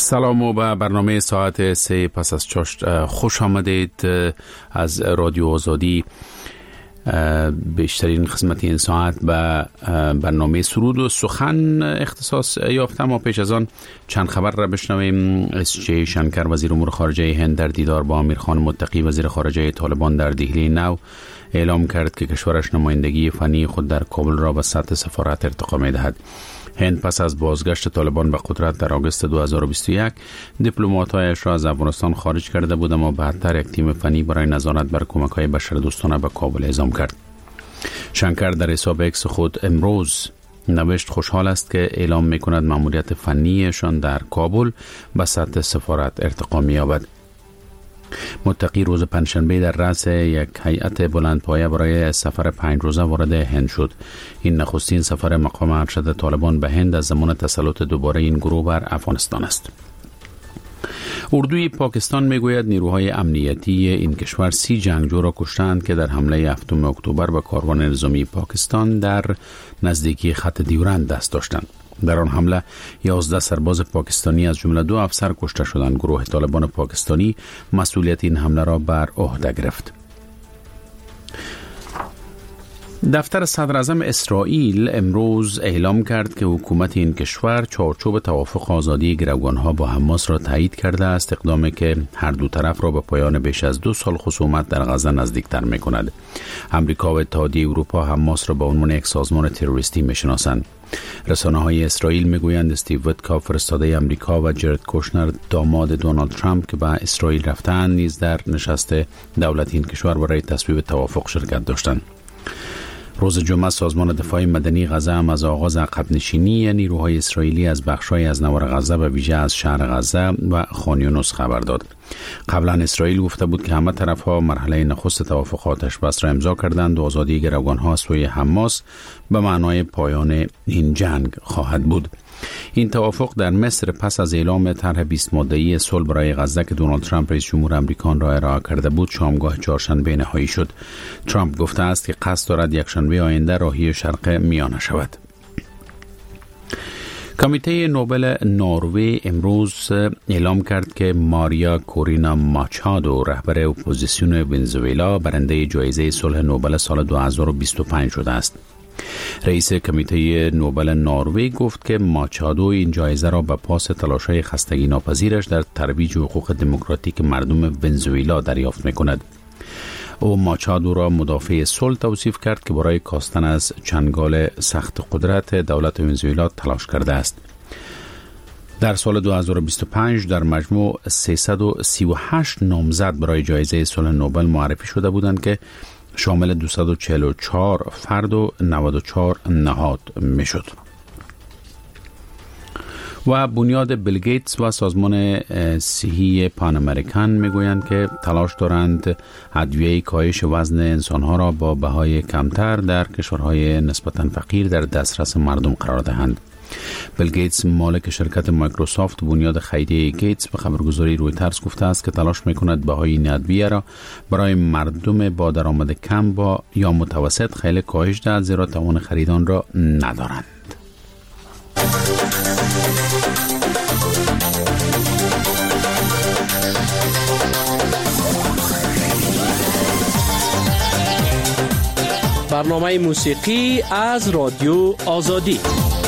سلام و به برنامه ساعت 3 پس از چاشت خوش آمدید. از رادیو آزادی بیشترین قسمت این ساعت به برنامه سرود و سخن اختصاص یافته. ما پیش از آن چند خبر را بشنویم. اس.جی. شنکر وزیر امور خارجه هند در دیدار با امیرخان متقی وزیر خارجه طالبان در دهلی نو اعلام کرد که کشورش نمایندگی فنی خود در کابل را به سطح سفارت ارتقا می دهد. هند پس از بازگشت طالبان به قدرت در آگوست 2021 دیپلمات‌هایش را از افغانستان خارج کرده بود، اما بعدتر یک تیم فنی برای نظارت بر کمک‌های بشردوستانه به کابل اعزام کرد. شنکر در حساب اکس خود امروز نوشت خوشحال است که اعلام می‌کند مأموریت فنیشان در کابل به سطح سفارت ارتقا می‌یابد. متقی روز پنجشنبه در رأس یک هیئت بلندپایه برای سفر 5 روزه وارد هند شد. این نخستین سفر مقام ارشد طالبان به هند از زمان تسلط دوباره این گروه بر افغانستان است. اردوی پاکستان میگوید نیروهای امنیتی این کشور 30 جنگجو را کشتند که در حمله 7 اکتبر به کاروان نظامی پاکستان در نزدیکی خط دیورند دست داشتند. در آن حمله 11 سرباز پاکستانی از جمله 2 افسر کشته شدند. گروه طالبان پاکستانی مسئولیت این حمله را بر عهده گرفت. دفتر صدر اعظم اسرائیل امروز اعلام کرد که حکومت این کشور چارچوب توافق آزادی گروگانها با حماس را تایید کرده است، اقدامی که هر دو طرف را به پایان بیش از 2 سال خصومت در غزه نزدیکتر می‌کند. آمریکا و اتحادیه اروپا حماس را به عنوان یک سازمان تروریستی می‌شناسند. رسانه‌های اسرائیل می‌گویند استیو ویتکاف فرستاده آمریکا و جرد کوشنر داماد دونالد ترامپ که به اسرائیل رفتند نیز در نشست دولت این کشور برای تصویب توافق شرکت داشتند. روز جمعه سازمان دفاع مدنی غزه هم از آغاز عقب نشینی نیروهای اسرائیلی از بخش‌های از نوار غزه به ویژه از شهر غزه و خان یونس خبر داد. قبلا اسرائیل گفته بود که همه طرف‌ها مرحله نخست توافق آتش بس را امضا کردند و آزادی گروگان‌ها از سوی حماس به معنای پایان این جنگ خواهد بود. این توافق در مصر پس از اعلام طرح 20 ماده‌ای صلح برای غزه که دونالد ترامپ رئیس جمهور آمریکا را ارائه کرده بود شامگاه چهارشنبه نهایی شد. ترامپ گفته است که قصد دارد یکشنبه آینده راهی شرق میانه شود. کمیته نوبل نروژ امروز اعلام کرد که ماریا کورینا ماچادو رهبر اپوزیسیون ونزوئلا برنده جایزه صلح نوبل سال 2025 شده است. رئیس کمیته نوبل نروژ گفت که ماچادو این جایزه را به پاس تلاش‌های خستگی ناپذیرش در ترویج حقوق دموکراتیک مردم ونزوئلا دریافت می‌کند. او ماچادو را مدافع صلح توصیف کرد که برای کاستن از چنگال سخت قدرت دولت ونزوئلا تلاش کرده است. در سال 2025 در مجموع 338 نامزد برای جایزه صلح نوبل معرفی شده بودند که شامل 244 فرد و 94 نهاد میشد. و بنیاد بیل گیتس و سازمان صحی پان امریکن میگویند که تلاش دارند ادویه کاهش وزن انسانها را با بهای کمتر در کشورهای نسبتاً فقیر در دسترس مردم قرار دهند. بیل گیتس مالک شرکت مایکروسافت بنیاد خیریه گیتس به خبرگزاری رویترز گفته است که تلاش میکند بهای این ادویه را برای مردم با درآمد کم با یا متوسط خیلی کاهش دهد، زیرا توان خرید آن را ندارند. برنامه موسیقی از رادیو آزادی.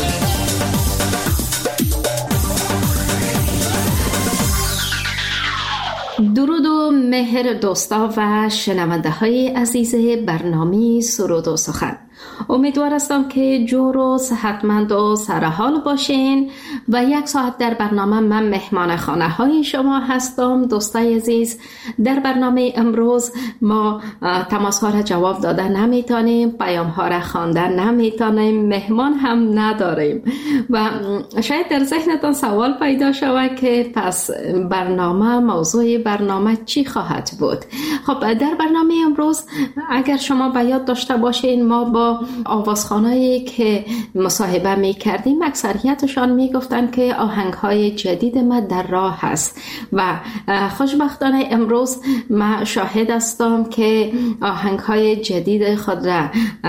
درود و مهر دوستا و شنونده های عزیز برنامه سرود و سخن. امیدوار هستم که جور و صحتمند و سرحال باشین و یک ساعت در برنامه من مهمان خانه های شما هستم. دوستای عزیز، در برنامه امروز ما تماس ها را جواب داده نمیتونیم، پیام ها را خوانده نمیتونیم، مهمان هم نداریم و شاید در ذهنتان سوال پیدا شود که پس موضوع برنامه چی خواهد بود. خب در برنامه امروز اگر شما به یاد داشته باشین ما با با آوازخوانایی که مصاحبه می کردیم اکثریتشان می گفتن که آهنگهای جدید ما در راه هست و خوشبختانه امروز ما شاهد هستم که آهنگهای جدید خود را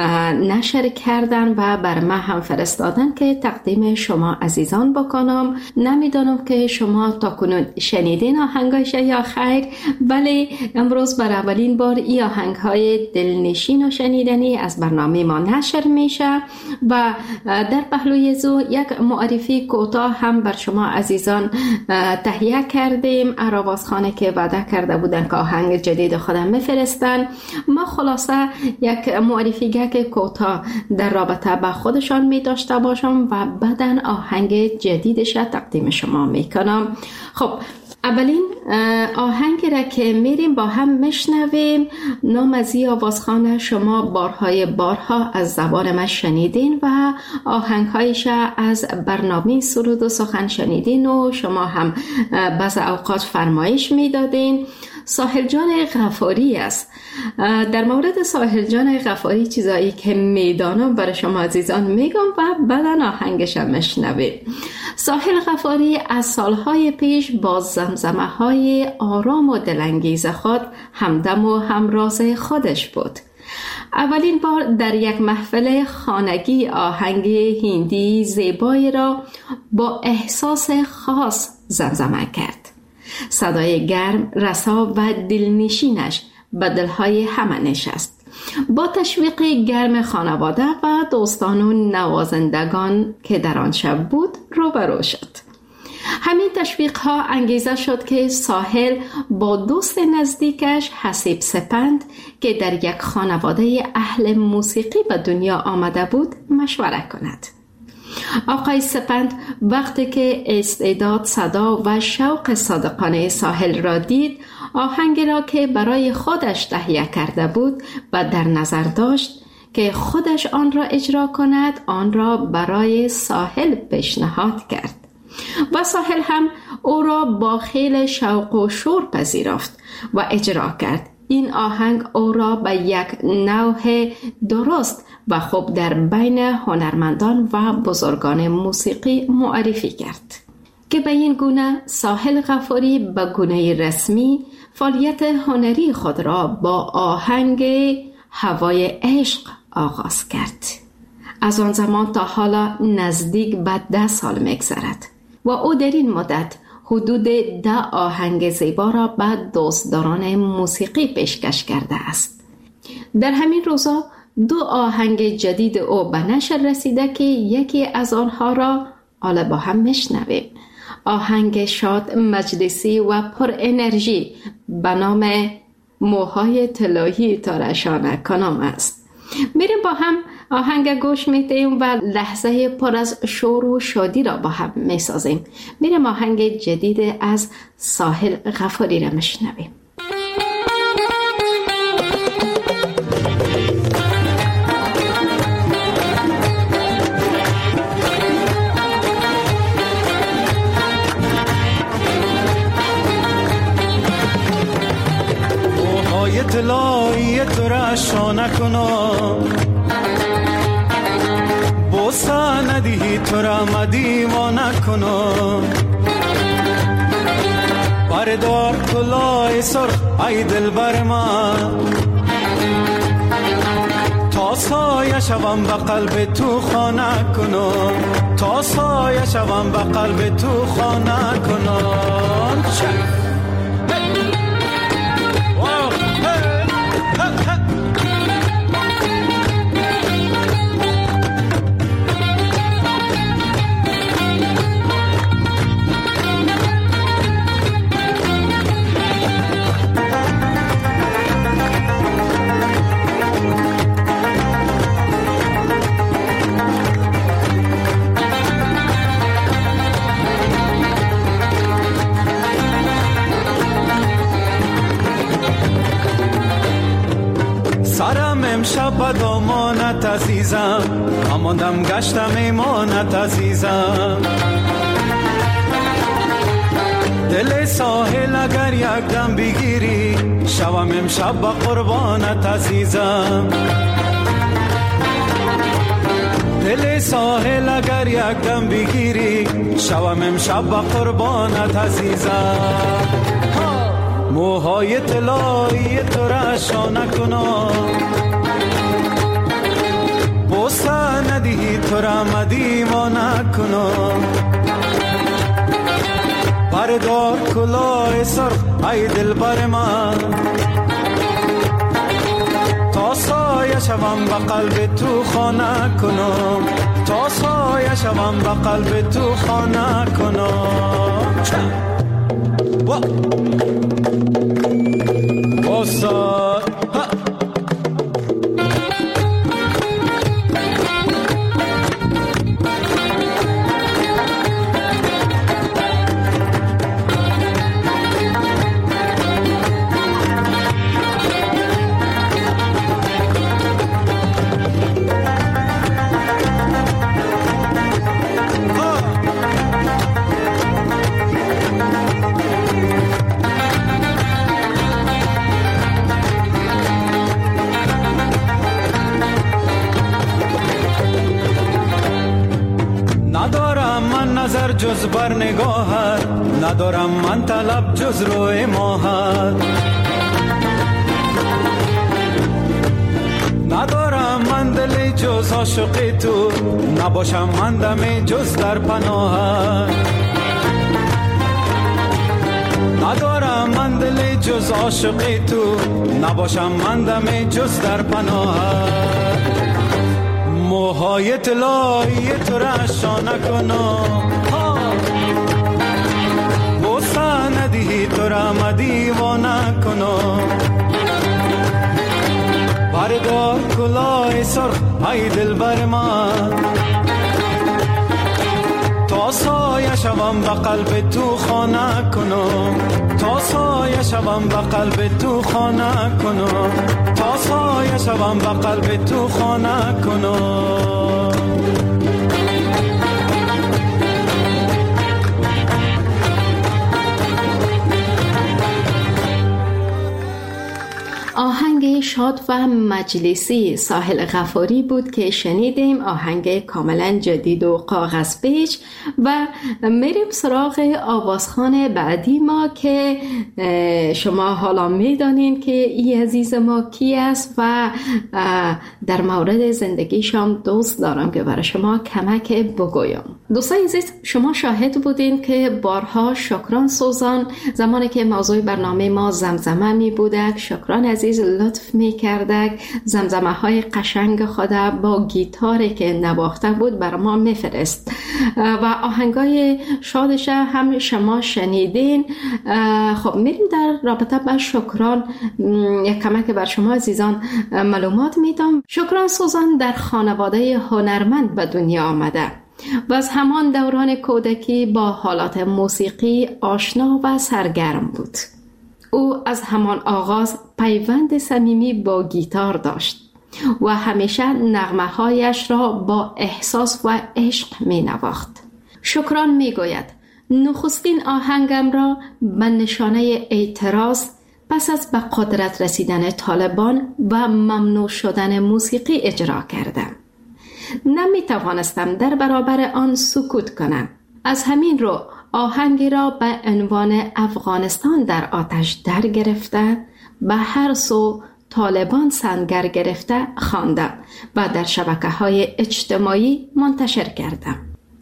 نشر کردن و بر ما هم فرستادن که تقدیم شما عزیزان بکنم. نمیدانم که شما تا کنون شنیدین آهنگایش یا خیر، ولی امروز بر اولین بار این آهنگهای دلنشین و شنیدنی از برنامه ما نشر میشه و در پهلوی زو یک معرفی کوتاه هم بر شما عزیزان تهیه کردیم. آوازخوانی که وعده کرده بودن که آهنگ جدید خودم میفرستن، ما خلاصه یک معرفی که کوتاه در رابطه با خودشان می داشته باشم و بعدن آهنگ جدیدش تقدیم شما میکنم. خب اولین آهنگ را که میریم با هم میشنویم، نام از این آوازخوان شما بارها از زبان من شنیدین و آهنگهایش از برنامه سرود و سخن شنیدین و شما هم بعض اوقات فرمایش میدادین. ساحل جان غفاری است. در مورد ساحل جان غفاری چیزایی که میدانم برای شما عزیزان میگم و بعدن آهنگش هم میشنویم. ساحل غفاری از سالهای پیش با زمزمه های آرام و دلانگیز خود همدم و همراز خودش بود. اولین بار در یک محفل خانگی آهنگ هندی زیبایی را با احساس خاص زمزمه کرد. صدای گرم، رسا و دلنشینش به دلهای همه نشست. با تشویق گرم خانواده و دوستان و نوازندگان که در آن شب بود روبرو شد. همین تشویق ها انگیزه شد که ساحل با دوست نزدیکش حسیب سپند که در یک خانواده اهل موسیقی به دنیا آمده بود مشوره کند. آقای سپند وقتی که استعداد، صدا و شوق صادقانه ساحل را دید، آهنگ را که برای خودش تهیه کرده بود و در نظر داشت که خودش آن را اجرا کند، آن را برای ساحل پیشنهاد کرد و ساحل هم او را با خیل شوق و شور پذیرفت و اجرا کرد. این آهنگ او را به یک نوع درست و خوب در بین هنرمندان و بزرگان موسیقی معرفی کرد که به این گونه ساحل غفاری به گونه رسمی فعالیت هنری خود را با آهنگ هوای عشق آغاز کرد. از آن زمان تا حالا نزدیک به 10 سال می‌گذرد و او در این مدت حدود 10 آهنگ زیبا را به دوستداران موسیقی پیشکش کرده است. در همین روزا 2 آهنگ جدید او به نشر رسیده که یکی از آنها را حالا با هم میشنویم. آهنگ شاد، مجلسی و پر انرژی به نام موهای طلایی تراشانه کنم است. میریم با هم آهنگ گوش میدیم و لحظه پر از شور و شادی را با هم میسازیم. میریم آهنگ جدید از ساحل غفاری را میشنویم. موهای طلایی تراشانه کنم، بوسه ندهی تو را مدیوانه کنم. بردار طلای سرخ ای دل بر من، تا سایه شوم به قلب تو خانه کنم، تا سایه شوم به قلب تو خانه کنم. سرم امشب به دامانت عزیزم، اماندم گشتم ایمانت عزیزم. دل ساحل اگر یک دم بگیری، شوم امشب به قربانت عزیزم. دل ساحل اگر یک دم بگیری شوم امشب با قربانت عزیزم. موهای طلایی تو را شانه کنم، بوسه ندهی تو را مدیوانه کنم. بردار کلاه سرخ ای دلبر من، تا سایه شوم به قلب تو خانه کنم، تا سایه شوم به قلب تو خانه کنم. بوسه نظر جز بر نگاهت، ندارم من طلب جز روی ماهت. ندارم من دل جز عاشق تو، نباشم من دم جز در پناهت. ندارم من دل جز عاشق تو، نباشم من دم جز در پناهت. موهای طلایی تو را شانه کنم، بوسه ندهی تو را مدیوانه کنم. بردار کلاه سرخ ای دلبر من، تا سایه شوم به قلب تو خانه کنم، تا سایه شوم به قلب تو خانه کنم، تا سایه شوم به قلب تو خانه کنم. آهنگ شاد و مجلسی ساحل غفاری بود که شنیدیم. آهنگ کاملا جدید و کاغذ پیچ. و میریم سراغ آوازخوان بعدی ما که شما حالا میدانین که این عزیز ما کی است و در مورد زندگیشان دوست دارم که برای شما کمک بگویم. دوستان عزیز، شما شاهد بودین که بارها شکران سوزان زمانی که موضوع برنامه ما زمزمه می بودک، شکران عزیز لطف می کردک زمزمه های قشنگ خود با گیتاری که نواخته بود بر ما می فرست و آهنگای شادش هم شما شنیدین. خب میریم در رابطه با شکران یک کمک بر شما عزیزان معلومات میدم. شکران سوزان در خانواده هنرمند به دنیا آمده و از همان دوران کودکی با حالات موسیقی آشنا و سرگرم بود. او از همان آغاز پیوند صمیمی با گیتار داشت و همیشه نغمه‌هایش را با احساس و عشق می نواخت. شکران می گوید نخستین آهنگم را به نشانه اعتراض پس از به قدرت رسیدن طالبان و ممنوع شدن موسیقی اجرا کردم. نمی توانستم در برابر آن سکوت کنم. از همین رو آهنگی را به عنوان افغانستان در آتش در گرفته به هر سو طالبان سنگر گرفته خواندم و در شبکه‌های اجتماعی منتشر کردم.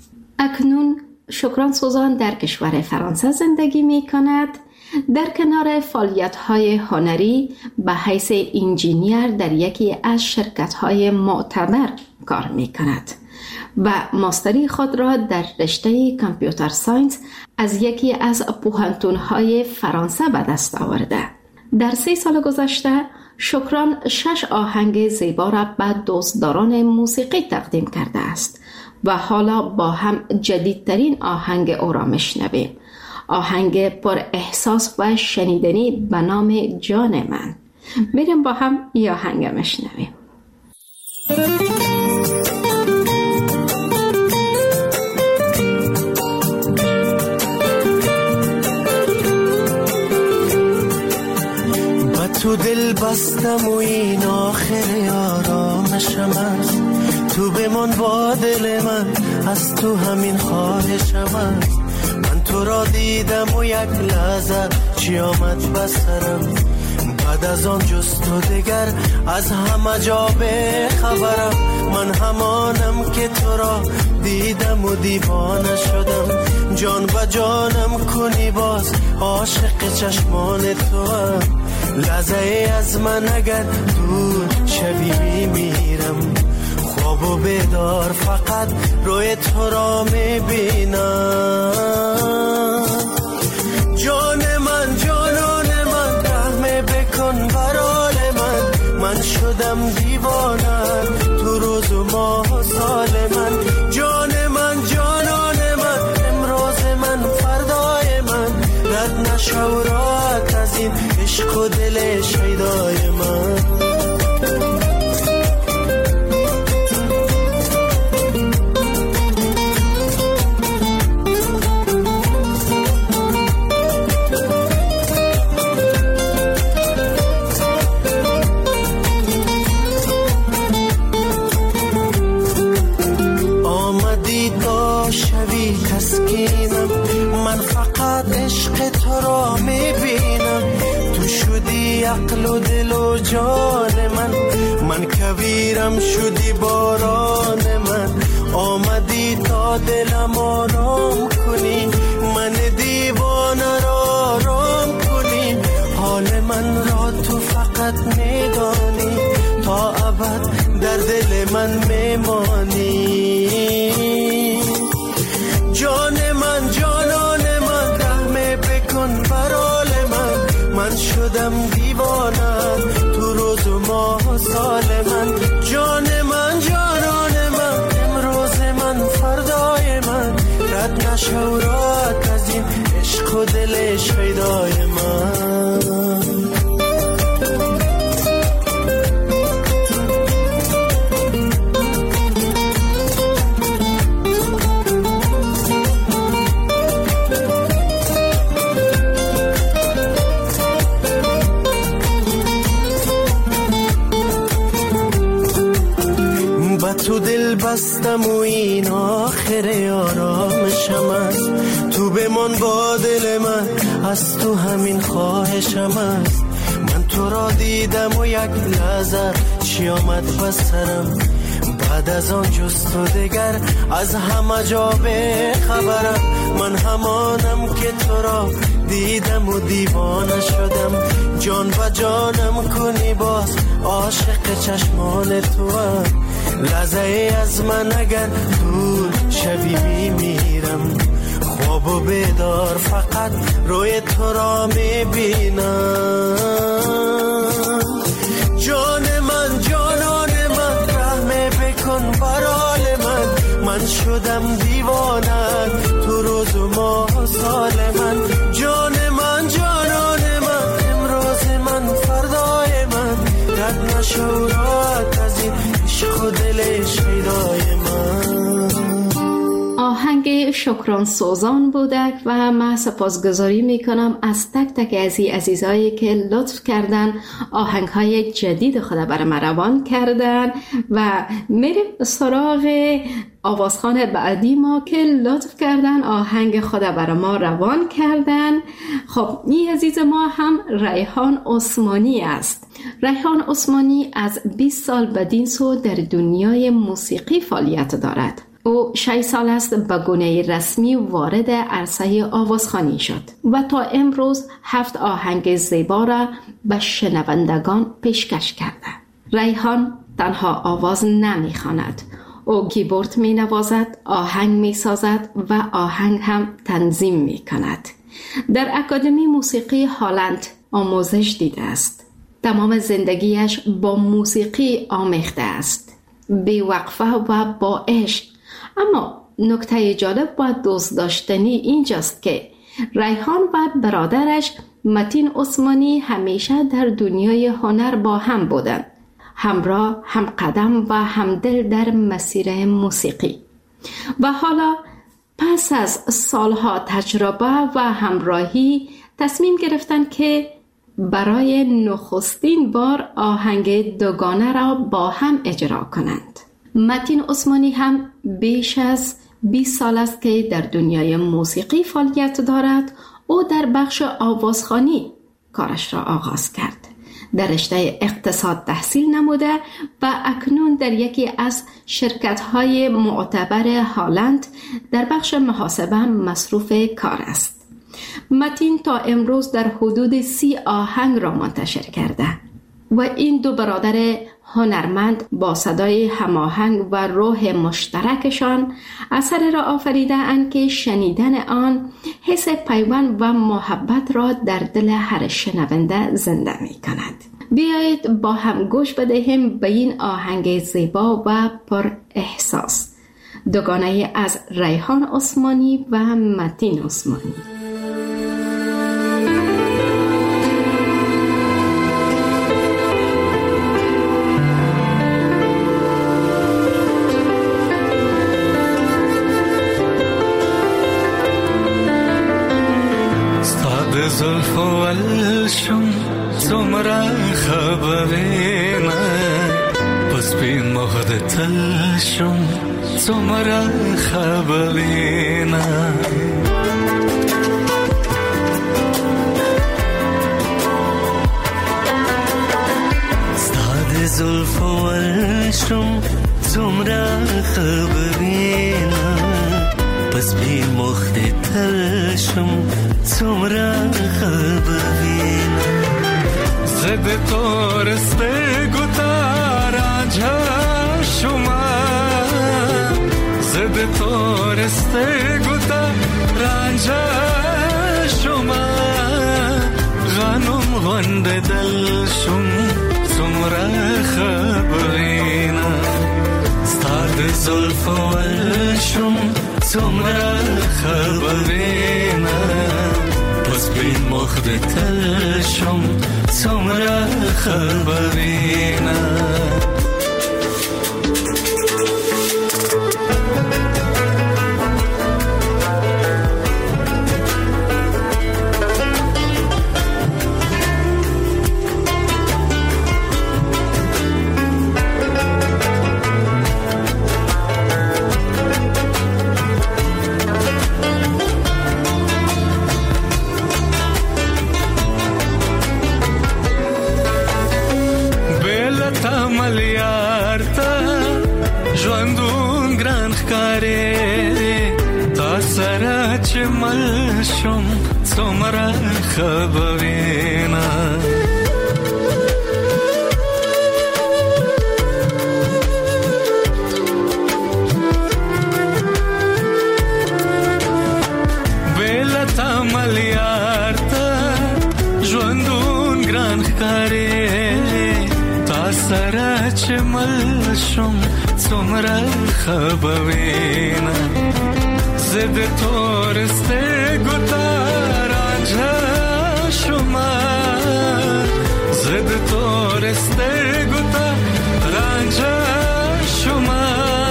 اکنون شکران سوزان در کشور فرانسه زندگی می کند. در کنار فعالیت‌های هنری به حیث انجینیر در یکی از شرکت‌های معتبر کار می کند و ماستری خود را در رشته کامپیوتر ساینس از یکی از پوهنتون‌های فرانسه به دست آورده. در 3 سال گذشته شکران 6 آهنگ زیبا را به دوستداران موسیقی تقدیم کرده است و حالا با هم جدیدترین آهنگ او را میشنویم. آهنگ پر احساس و شنیدنی به نام جان من. میریم با هم این آهنگ میشنویم. تو دل بستم و این آخر آرامشم است. تو بمان با دل من، از تو همین خواهشم است. من تو را دیدم و یک لحظه چی آمد بسرم، بعد از آن جز تو دگر از همه جا به خبرم. من همانم که تو را دیدم و دیوانه شدم، جان و جانم کنی باز عاشق چشمان تو هم. لحظه از من اگر دور شوی میمیرم، خواب و بیدار فقط روی تو را میبینم. جان من جانان من، رحم بکن برال من شدم دیوانه تو روز و ماه و سال من. جان من جانان من، امروز من فردای من، رد نشو راحت از این عشق و دل شیدای من. من فقط عشق تو را میبینم، تو شدی عقل و دل و جان من کویرم شدی باران من. آمدی تا دلم آرام کنی، من دیوانه را آرام کنی. حال من را تو فقط میدانی، تا ابد در دل من میمانی. جان من جانان من، رحم بکن برال من شدم دیوانه تو روز و ماه و سال من. جان من جانان من، امروز من فردای من، رد نشو راحت از این عشق و دل شیدای من. تو دل بستم و این آخر آرامشم است. تو بمان با دل من، از تو همین خواهشم است. من تو را دیدم و یک لحظه چی آمد بسرم، بعد از آن جز تو دگر از همه جا به خبرم. من همانم که تو را دیدم و دیوانه شدم، جان و جانم کنی باز عاشق چشمان تو هم. لحظه از من اگر دور شوی میمیرم، خواب و بیدار فقط روی تو را میبینم. جان من جانان من، رحم بکن برال من شدم دیوانه تو روز و ماه و سال من. جان من جانان من، امروز من فردای من، رد نشو راحت از این عشق و دل شیدای من. آهنگ شکران سوزان بودک و من سپاسگزاری میکنم از تک تک عزیزایی که لطف کردن آهنگ های جدید خود برای من روان کردن و میریم سراغ آوازخوان بعدی ما که لطف کردن آهنگ خود برای ما روان کردن. خب این عزیز ما هم ریحان عثمانی است. ریحان عثمانی از 20 سال بدین سو در دنیای موسیقی فعالیت دارد. او 6 سال است به گونه رسمی وارد عرصه آوازخوانی شد و تا امروز 7 آهنگ زیبا را به شنوندگان پیشکش کرده. ریحان تنها آواز نمی‌خواند، او کیبورد می‌نوازد، آهنگ می‌سازد و آهنگ هم تنظیم می‌کند. در اکادمی موسیقی هالند آموزش دیده است. تمام زندگیش با موسیقی آمیخته است، بی‌وقفه و با عشق. اما نکته جالب و دوست داشتنی اینجاست که ریحان و برادرش متین عثمانی همیشه در دنیای هنر با هم بودند، همراه، هم قدم و همدل در مسیر موسیقی. و حالا پس از سالها تجربه و همراهی تصمیم گرفتند که برای نخستین بار آهنگ دوگانه را با هم اجرا کنند. متین عثمانی هم بیش از 20 سال است که در دنیای موسیقی فعالیت دارد. او در بخش آوازخوانی کارش را آغاز کرد. در رشته اقتصاد تحصیل نموده و اکنون در یکی از شرکت‌های معتبر هلند در بخش محاسبه مصروف کار است. متین تا امروز در حدود 30 آهنگ را منتشر کرده و این دو برادر هنرمند با صدای هماهنگ و روح مشترکشان اثر را آفریده اند که شنیدن آن حس پیوند و محبت را در دل هر شنونده زنده می کند. بیایید با هم گوش بدهیم به این آهنگ زیبا و پر احساس، دوگانه از ریحان عثمانی و متین عثمانی. زلف و الشم زمرا خبرنا پس بی مهد تلشم زمرا خبرنا استاد زلف و الشم زمرا خبرنا پس بی مهد تلشم زمرا خبرین زد تورسته گوتارانجا شما زد تورسته گوتارانجا شما غنم غند دلشم زمرا خبرین استاد زلف و الشم زمرا خبرین پس بین مخد تلشم زمرا خبرین ملشم زمرا خبرینا بیلتا ملیارتا جوندون گران خکاری تا سرا چه ملشم زمرا خبرینا زد تورسته گوتارانجا شما زد تورسته گوتارانجا شما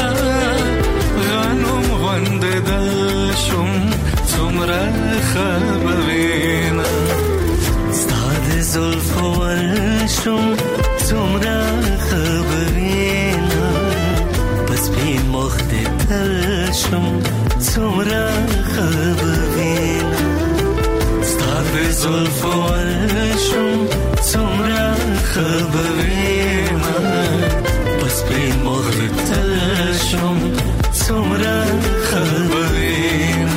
غنم غند دلشم زمرا خبرین استاد زلف و الشم زمرا خبرین پس بین مخد دلشم زمرا خبرین استاد زلف و الشم زمرا خبرین پس بین مخد دلشم زمرا خبرین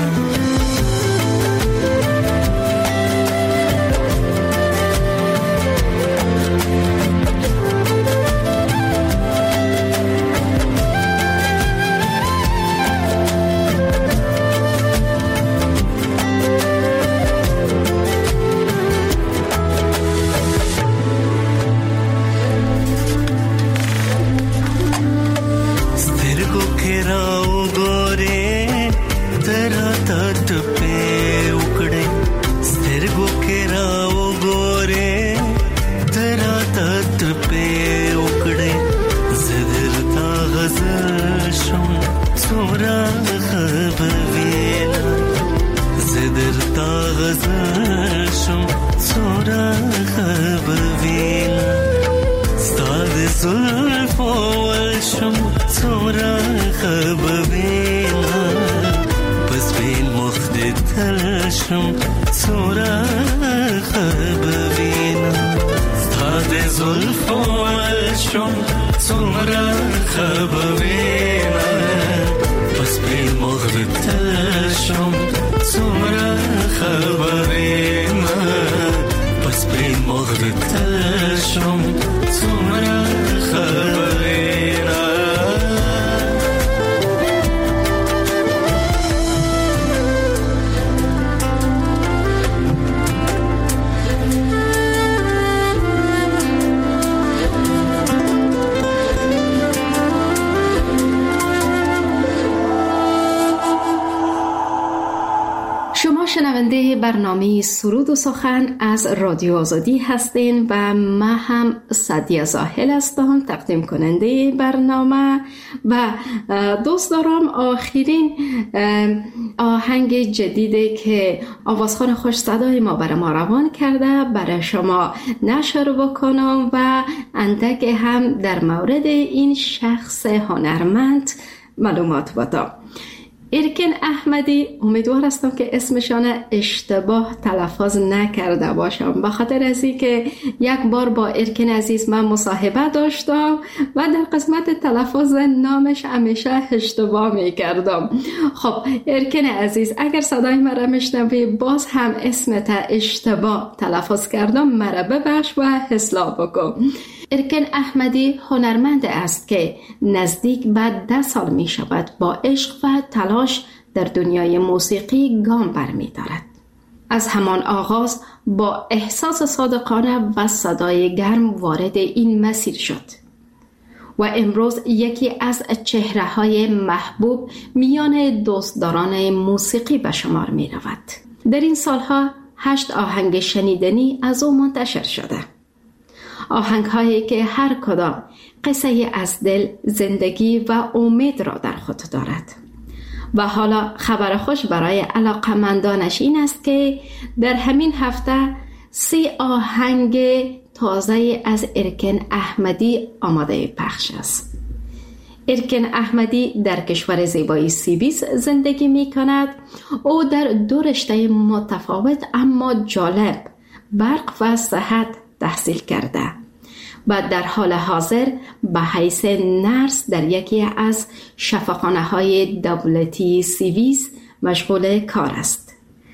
زلف و الشم تلشم سورخ ببینم ستاد زلف و علشم سورخ ببینم پس بی مغد تلشم سورخ ببینم پس بی مغد تلشم سورخ ببینم شنونده برنامه سرود و سخن از رادیو آزادی هستین و من هم سعدیه زاهل هستم تقدیم کننده برنامه و دوست دارم آخرین آهنگ جدیدی که آوازخوان خوش صدای ما برای ما روان کرده برای شما نشر بکنم و اندک هم در مورد این شخص هنرمند معلومات بدم. ارکن احمدی، امیدوار هستم که اسمشان اشتباه تلفظ نکرده باشم، به خاطر از این که یک بار با ارکن عزیز من مصاحبه داشتم و در قسمت تلفظ نامش همیشه اشتباه میکردم. خب ارکن عزیز، اگر صدای مرا میشنوی باز هم اسمت اشتباه تلفظ کردم، مرا ببخش و اصلاح بکن. ارکن احمدی هنرمند است که نزدیک به 10 سال می شود با عشق و تلاش در دنیای موسیقی گام برمی دارد. از همان آغاز با احساس صادقانه و صدای گرم وارد این مسیر شد و امروز یکی از چهره‌های محبوب میان دوستداران موسیقی به شمار می رود. در این سالها 8 آهنگ شنیدنی از او منتشر شده. آهنگ هایی که هر کدام قصه از دل، زندگی و امید را در خود دارد. و حالا خبر خوش برای علاقمندانش این است که در همین هفته 3 آهنگ تازه از ارکن احمدی آماده پخش است. ارکن احمدی در کشور زیبایی سوئیس زندگی می کند. او در 2 رشته متفاوت اما جالب، برق و صحت، تحصیل کرده و در حال حاضر به حیث نرس در یکی از شفاخانه‌های دولتی سوئیس مشغول کار است.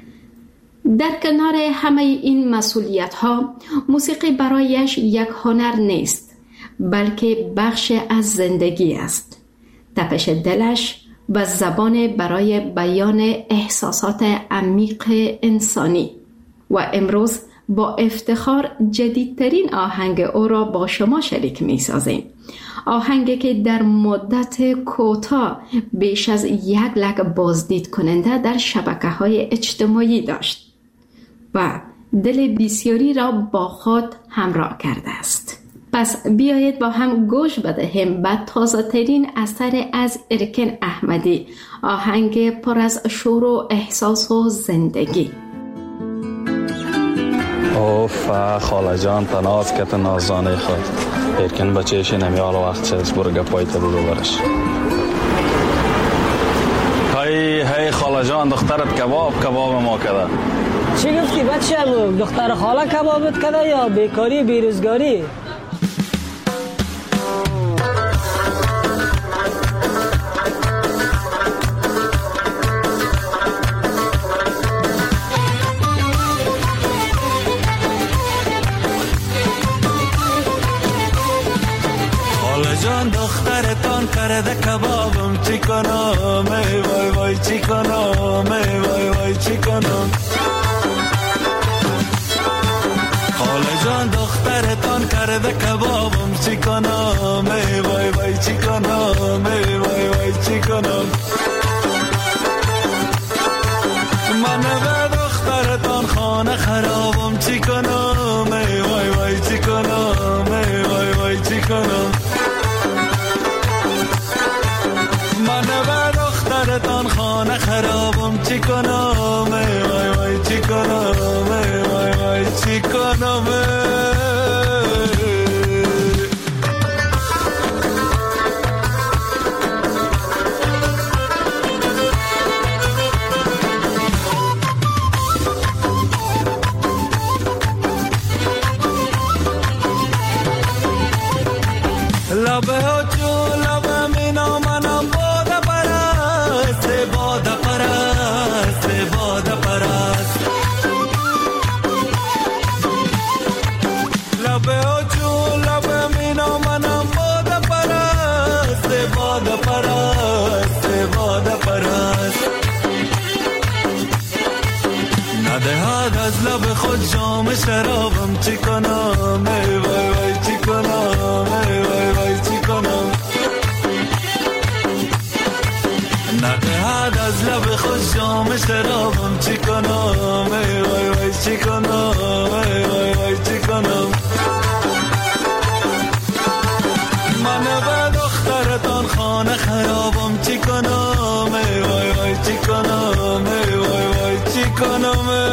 در کنار همه این مسئولیت‌ها، موسیقی برایش یک هنر نیست، بلکه بخش از زندگی است. تپش دلش و زبان برای بیان احساسات عمیق انسانی. و امروز با افتخار جدیدترین آهنگ او را با شما شریک می سازیم. آهنگی که در مدت کوتاه بیش از 1 لک بازدید کننده در شبکه‌های اجتماعی داشت و دل بسیاری را با خود همراه کرده است. پس بیایید با هم گوش بدهیم به تازه‌ترین اثر از ارکن احمدی، آهنگ پر از شور و احساس و زندگی. اوف خاله جان تناز که تنازانه خود ارکن بچهش نمیال وقت چیز برو گپای تا رو برش. هی خاله جان دخترت کباب ما کده. چی گفتی بچه؟ دختر خاله کبابت کده یا بیکاری بیروزگاری؟ جان دخترتان کرده کبابم چی کنم ای وای وای چی کنم ای وای وای چی کنم. خاله جان دخترتان کرده کبابم چی کنم ای وای وای چی کنم ای وای وای چی کنم. من به دخترتان خانه خرابم چی کنم ای وای وای چی کنم ای وای وای چی کنم. دخترتان خانه خرابم چی کنم ای وای وای چی کنم ای وای وای چی کنم. لبه جو لبه مینا منم باده پرست باده پرست باده پرست لبه جو لبه مینا منم باده پرست باده پرست باده پرست ندهد از لب خود جام شرابم چی کنم ای وای وای چی کنم ای وای وای چی کنم ندهد از لب خود جام شرابم چی کنم ای وای وای چی کنم ای وای وای چی کنم من به دخترتان خانه خرابم چی کنم ای وای وای چی کنم ای وای وای چی کنم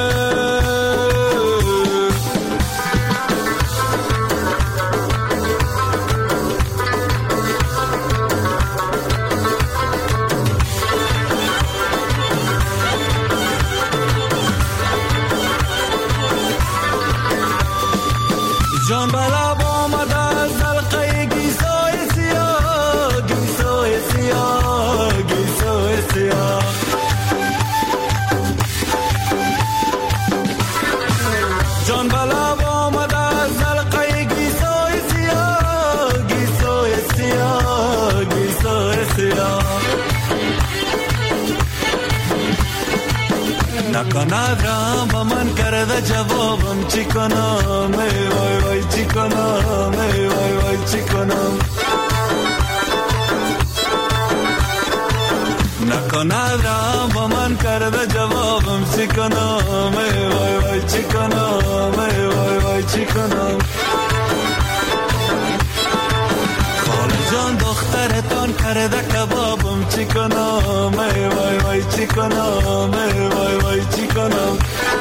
جان بلا آمد از حلقه گیسوی سیاه گیسوی سیاه گیسوی سیاه جان بلا آمد از حلقه گیسوی سیاه گیسوی سیاه گیسوی سیاه نکند رام با من کرده جوابم چی کنم ای وای وای چی کنم ای وای وای چی کنم نکند رام با من کرده جوابم چی کنم ای وای وای چی کنم ای وای وای چی کنم خاله جان دخترتان کرده کبابم چی کنم ای وای وای چی کنم ای وای وای چی کنم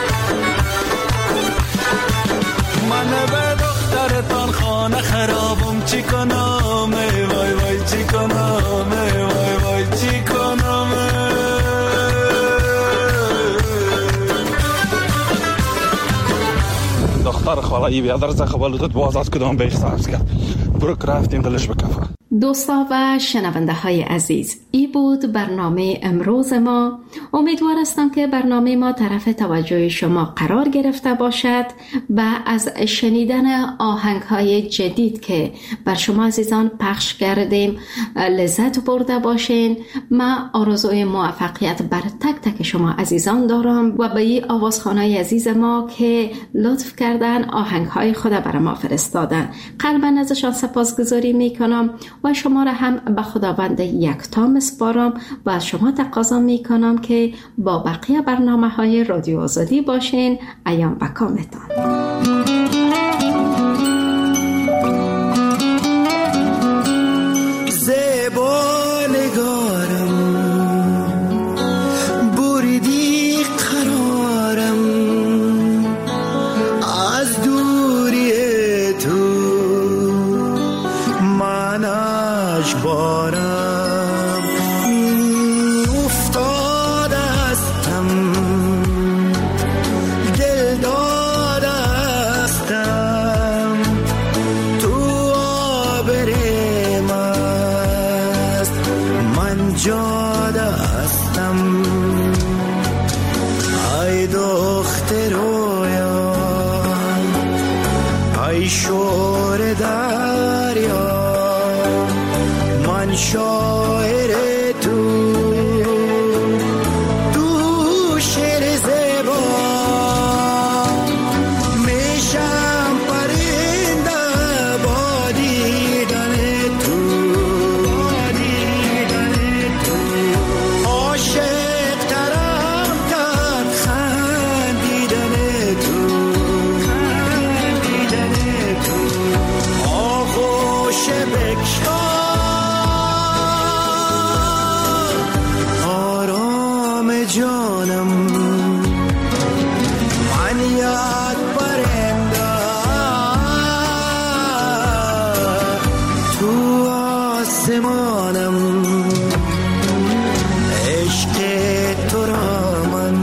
من به دخترتان خانه خرابم چی کنم ای وای وای چی کنم ای وای وای چی کنم دختر خاله ای بیادر زخبالودت باز از کدام بیش سبز کرد برو که رفتیم دلش بکفه. دوستا و شنونده های عزیز، این بود برنامه امروز ما. امیدوار هستم که برنامه ما طرف توجه شما قرار گرفته باشد و از شنیدن آهنگ های جدید که بر شما عزیزان پخش کردیم لذت برده باشین. من آرزوی موفقیت بر تک تک شما عزیزان دارم و به این آوازخوانای عزیز ما که لطف کردن آهنگ های خود بر ما فرستادن قلباً ازشان سپاسگزاری میکنم و شما را هم به خداوند یکتا میسپارم و از شما تقاضا میکنم که با بقیه برنامه‌های رادیو آزادی باشین. ایام و کامتان. زیبا نگارم بریدی قرارم از دوری تو من اجبارم افتاده استم دل داده استم تو آبرم است من جاده استم ای دختر رویان ای شور دریا من شاعر تو شعر زیبا میشم پرنده با دیدن تو عاشق ترم کرد خندیدن تو آغوش بکشم جانم من یاد پرنده تو آسمانم عشق تو را من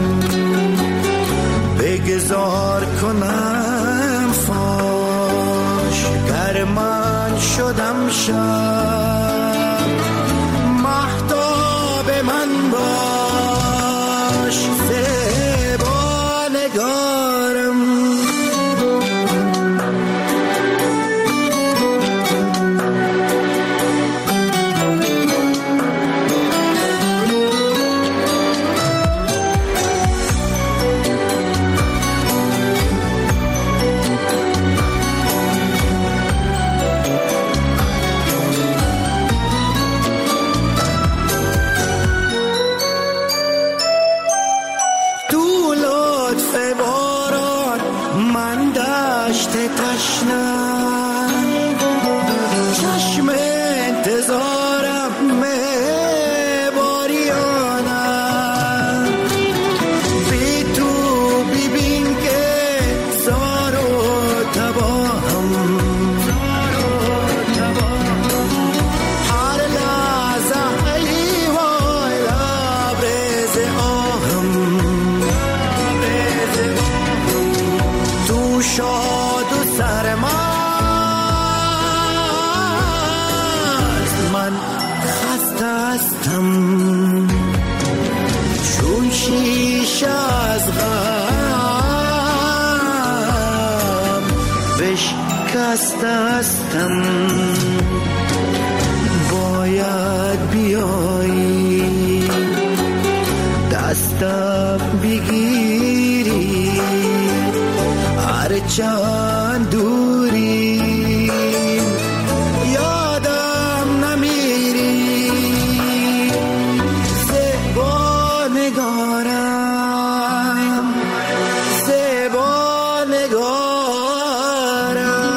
بگذار کنم فاش گر من شدم شب باشم، مهتاب من باش، زیبا نگارم. چشم انتظارم باریانم، بی تو ببین که زار و تباهم، هر لحظه ای وای لبریز آهم، تو شاد و سرما من خسته هستم، چون شیشه از غم بشکسته هستم. باید بیایی دستم بگیری، هرچند دوری یادم نمیری، زیبا نگارم، زیبا نگارم.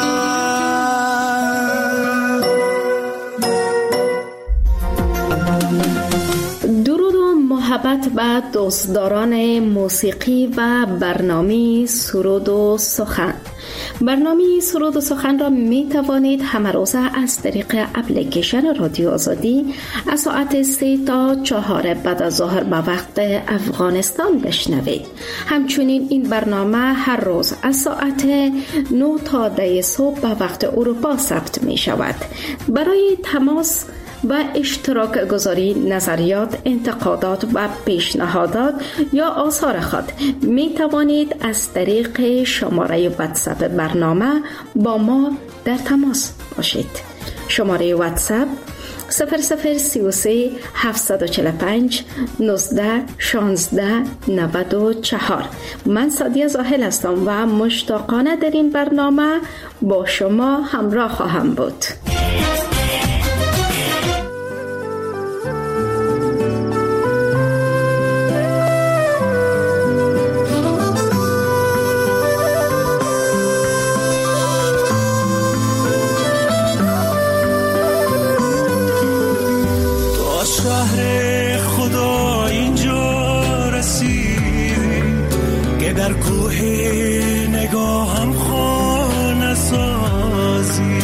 درود و محبت به دوستداران موسیقی و برنامه سرود و سخن. برنامه سرود و سخن را می توانید همه روزه از طریق اپلیکیشن رادیو آزادی از ساعت 3 تا 4 بعد از ظهر به وقت افغانستان بشنوید. همچنین این برنامه هر روز از ساعت 9 تا 10 صبح به وقت اروپا ثبت می شود. برای تماس و اشتراک گذاری نظریات، انتقادات و پیشنهادات یا آثار خود می توانید از طریق شماره واتساپ برنامه با ما در تماس باشید. شماره واتساپ 0033 745 19 16 94. من سعدیه زاهل هستم و مشتاقانه در این برنامه با شما همراه خواهم بود. در کوه نگاهم خانه سازی،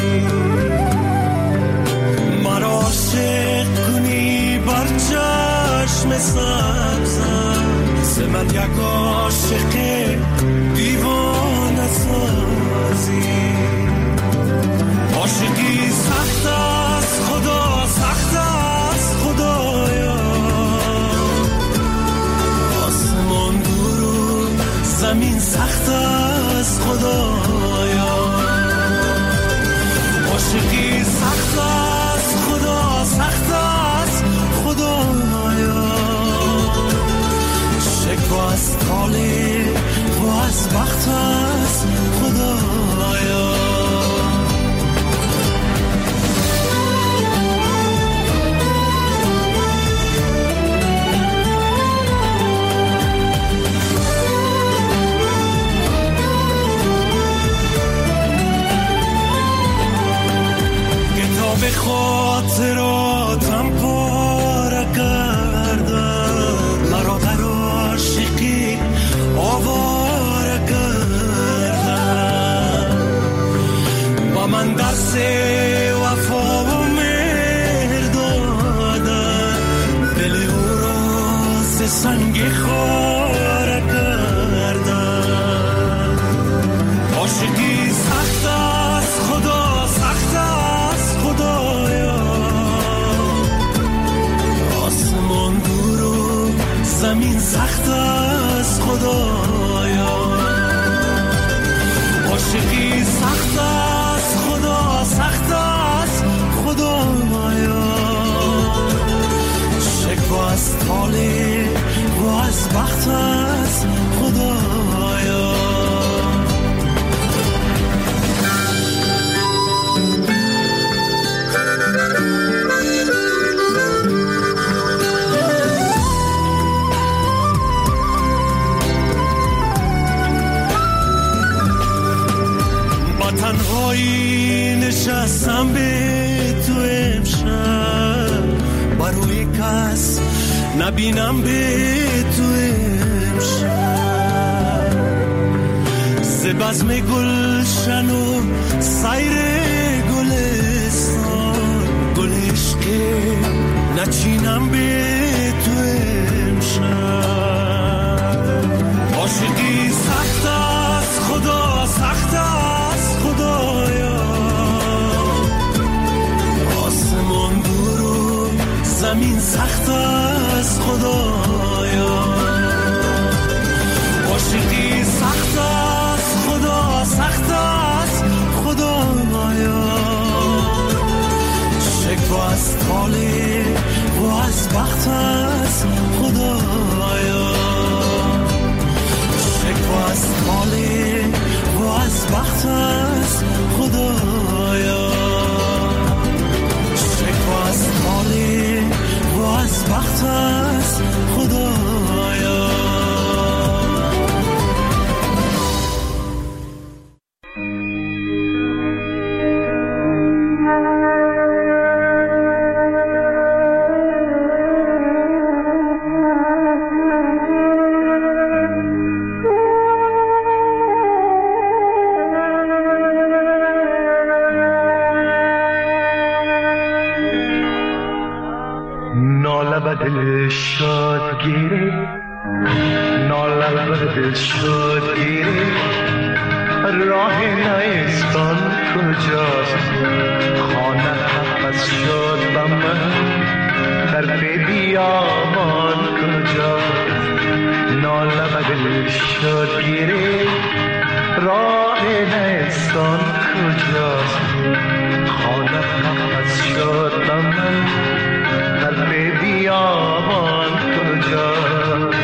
مرا عاشق کنی بر چشم سبزم، من یک عاشق دیوانه سازی. عاشقی سخت است خدا، سخت است خدایا، آسمان زمین سخت است خدایا. عاشقی سخت است خدا، سخت است خدایا. شکوه از طالع و از بخت است خدایا. به خاطراتم پاره کردن، مرا در عاشقی آواره کردن. با من درس وفا و مهر دادن، دل او را ز سنگ خاره کردن. عاشقی سخت است خدا، سخت است خدایا. سخت است خدایا، عاشقی سخت است خدا، سخت است خدایا، شکوه از طالع و از بخت است خدایا. تنهایی نشستم به تو امشب، بروی کس نبینم به تو امشب، ز بزم گلشن و سیر گلستان، گل عشق نچینم به تو امشب. عاشقی سخت است خدا، سخت است خدایا، آسمان دور و زمین سخت است خدایا، عاشقی سخت است خدا، سخت است خدایا، شکوه از طالع و از بخت است خدایا، شکوه از طالع و از بخت است خدایا، شکوه از طالع و از بخت است خدایا. دل شاد گیری، ناله بر دل شاد گیری، راه نیستان کجاست، خانه پس شد به من، در بیابان کجاست، ناله بر دل شاد گیری، راه نیستان کجاست، خانه پس شد به من، در بیابان کجاست.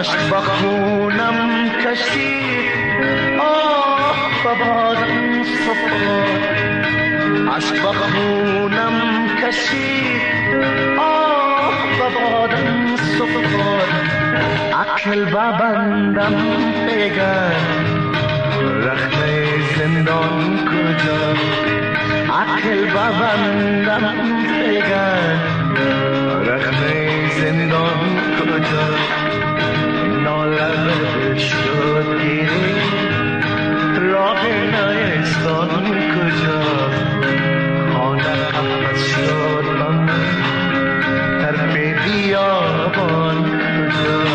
عشق با خونم کشید آه ببادم سفر عشق با خونم کشید آه ببادم سفر عقل ببندم بگر رخت زندان کجا عقل ببندم بگر رخت زندان کجا نالب شد گیری راه نیستان کجا خانه قفص شد من در بیابان کجا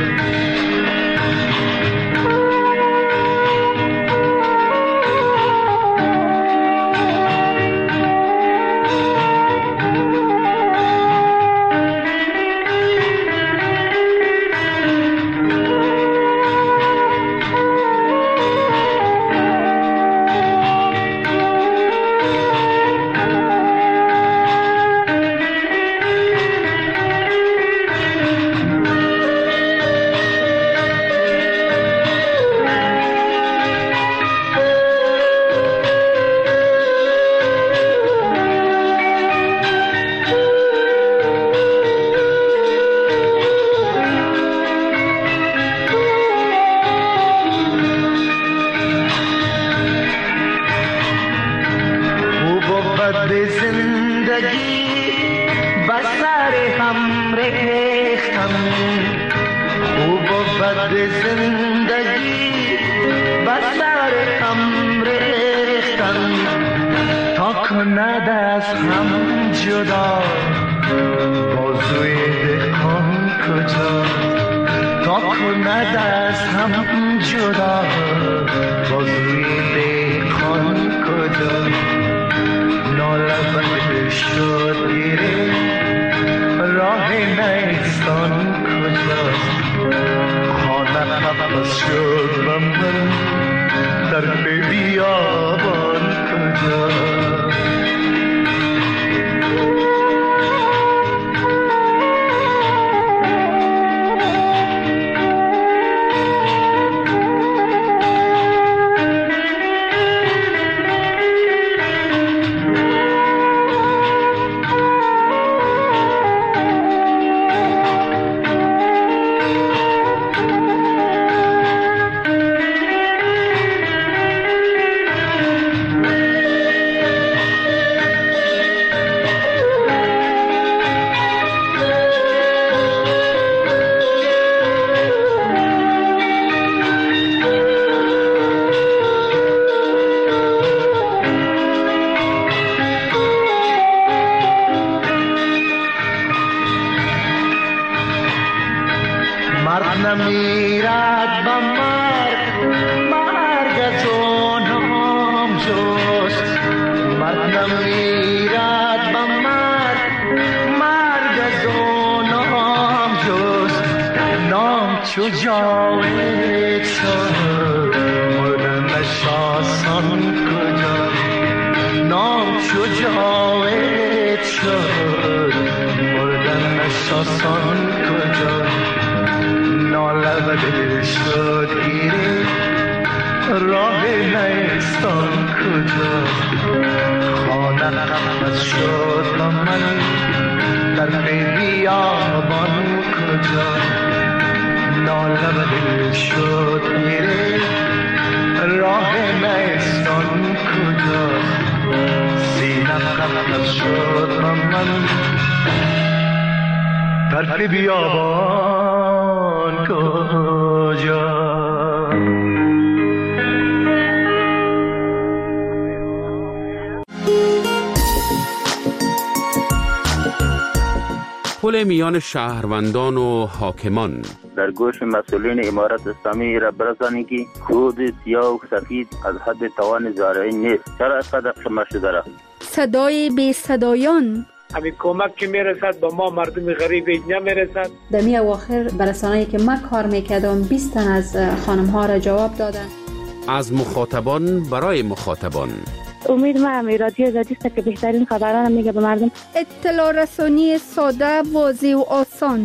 پل میان شهروندان و حاکمان. در گوش مسئولین امارت اسلامی را برسانید که خود سیاه و سفید از حد توان زارعی نیست. چرا اینقدر شما شده را؟ صدای بی صدایان. همین کمک که میرسد با ما مردم غریب نمیرسد. در می اواخر برسانه‌ای که من کار میکردم 20 تن از خانم ها را جواب دادن. از مخاطبان برای مخاطبان. امید من رادیو آزادی است که بهترین خبران میگه به مردم. اطلاع رسانی ساده، واضح و آسان.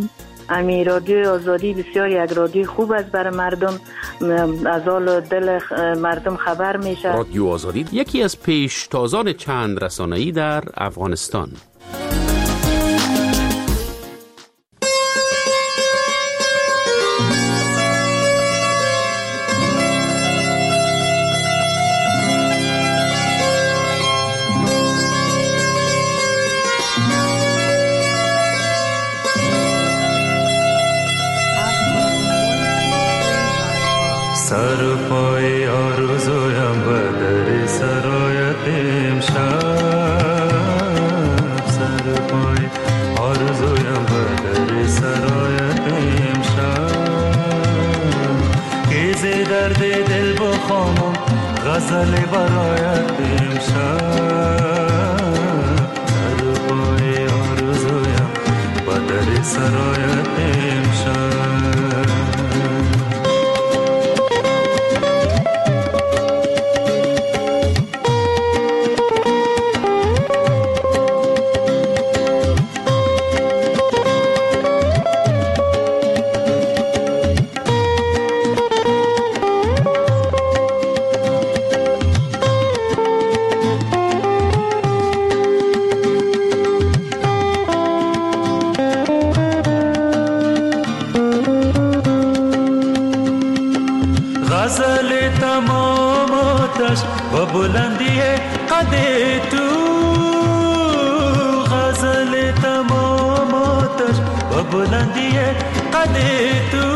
امی رادیو آزادی بسیار یک رادیو خوب است برای مردم، از حال دل مردم خبر میشه. رادیو آزادی یکی از پیشتازان چند رسانه‌ای در افغانستان. سر پای آرزویم به در سرایت امشب، سر پای آرزویم به در سرایت امشب، کیز درد دل بخوانم غزل برایت امشب، سر پای آرزویم به در سرایت امشب. و بلندی قد تو، غزل تمام آتش و بلندی قد تو،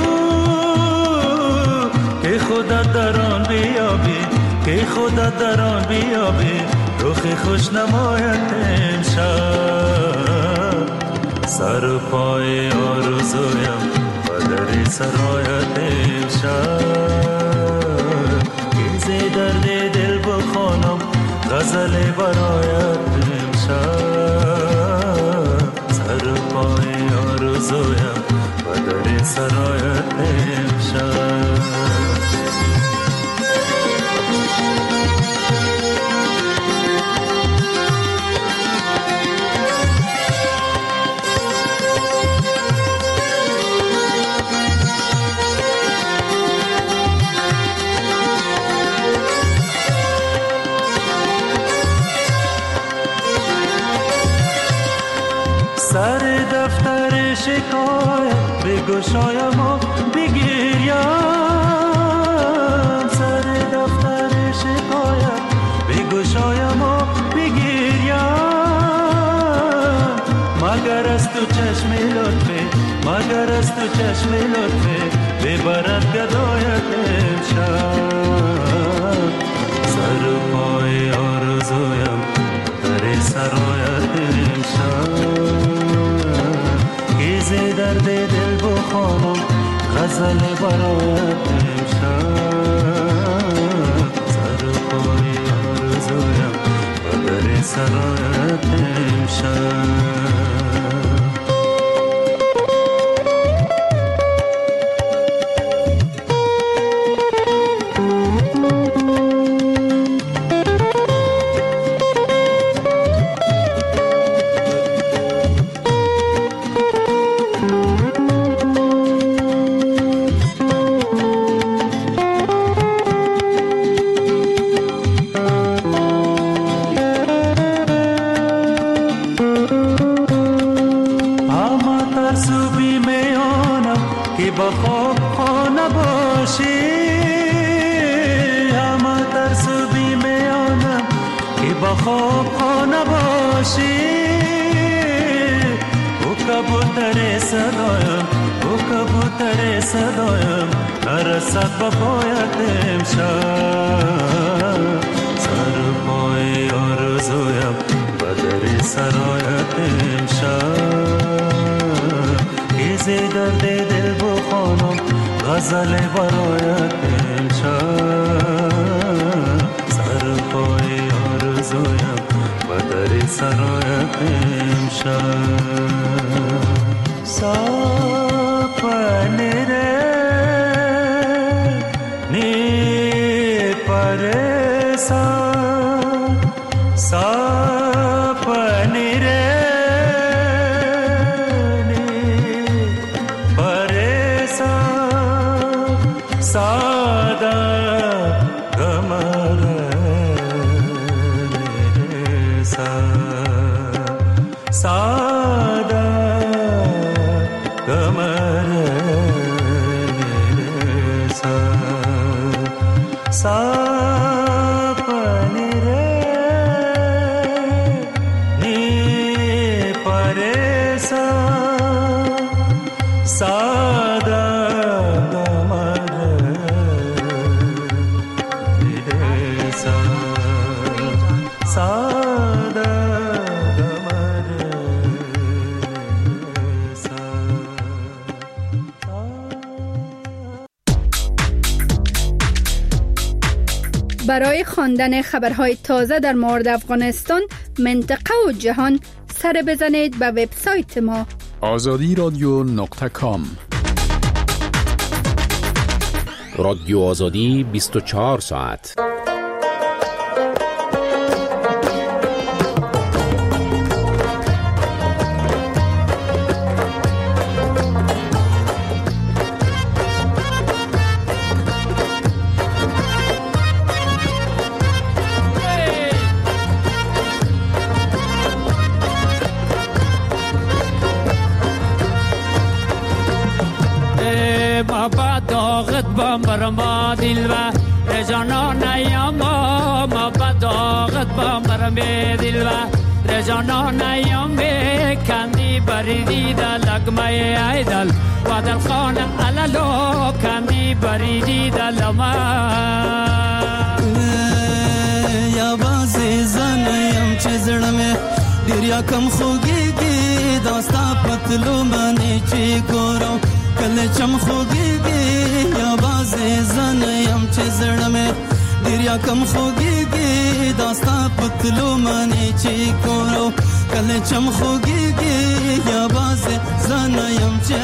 که خدا در آن بیابی، که خدا در آن بیابی، رخ خوش نمایت امشب، سر پای آرزویم و در سرایت امشب، درد دل بخوانم غزل برایت امشب، سر پای آرزویم و در سرایت امشب. سر دفتر شکایت بگشایم و بگیریم، سر دفتر شکایت بگشایم و بگیریم، مگر از تو چشم لطفه، مگر از تو چشم لطفه ببرد گدایت امشب، سر پای آرزویم در سرایت امشب، درد دل بخوانم غزل برایت امشب، سر پای آرزویم و در سرایت امشب. نرسد با پایت امشب، سر پای آرزویم و در سرایت امشب، کیز درد دل بخوانم غزل برایت امشب، سر پای آرزویم و در سرایت امشب. سپنه برای خواندن خبرهای تازه در مورد افغانستان، منطقه و جهان، سر بزنید به وبسایت ما azadiradio.com. رادیو آزادی 24 ساعت. برما دل و رجانان یاما ما بداغت با مرم دل و رجانان یام کندی بریدی دلگمه ایدل و دل خان علالو کندی بریدی دلما یا بازی زنیم چه زړمه ډیر کم خوږیږي داستا پتلو باندې چې ګورم کله چم خوږیږي یا بازی زنیم چه زړمه ډیر کم خوږیږي داستا پتلو باندې چې ګورم کله چم خوږیږي یا بازی زنیم چه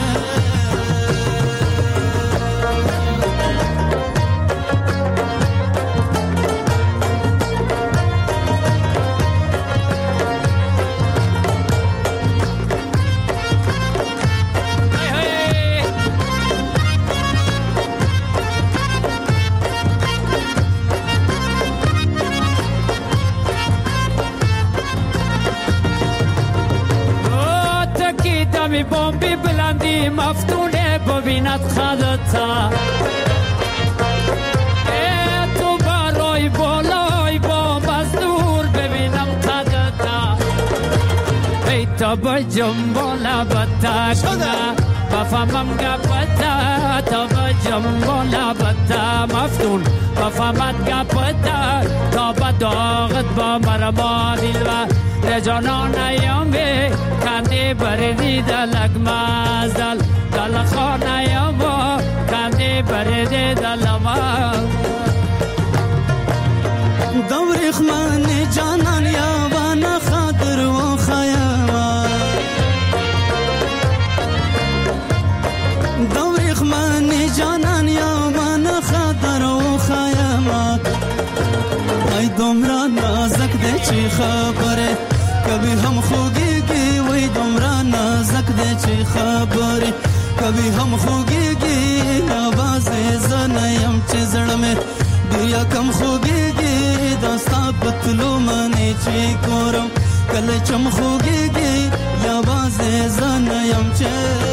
بومبی بلندی مفتونه ببیند خدتا تو برای بالای بوم از دور ببینم خدتا ای تا بجم بالا بتا بفهمم گپتا تا بجم بالا بتا مفتون بفهمت گپتا تا بداغت با مرما دل و رجانان یامی کندی بریدی دلگمازدل دل خان یاما کندی بریدی دلما دوری خمان جانان یاوانا خاطر و خیاما دوری خمان جانان یاوانا خاطر و خیاما ای دمرا نازک ده چی خبره کبھی ہم خوگیگی وی دمرا نازک دے چی خبری کبھی ہم خوگیگی آواز زنیم چی زڑمے دیا کم خوگیگی داستا پتلو منی چی کورم کل چم خوگیگی آواز زنیم چی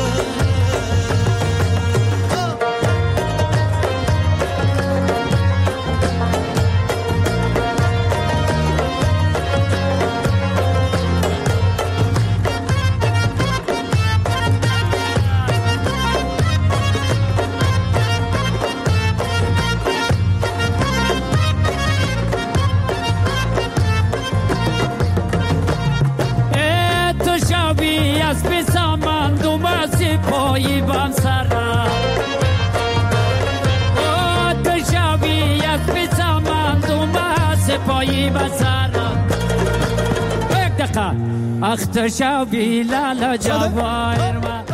پایی بام سرا او تشاوی یک بسامان دوما سپایی بام سرا یک دقیقه اخت شاوی لالا جوایر ما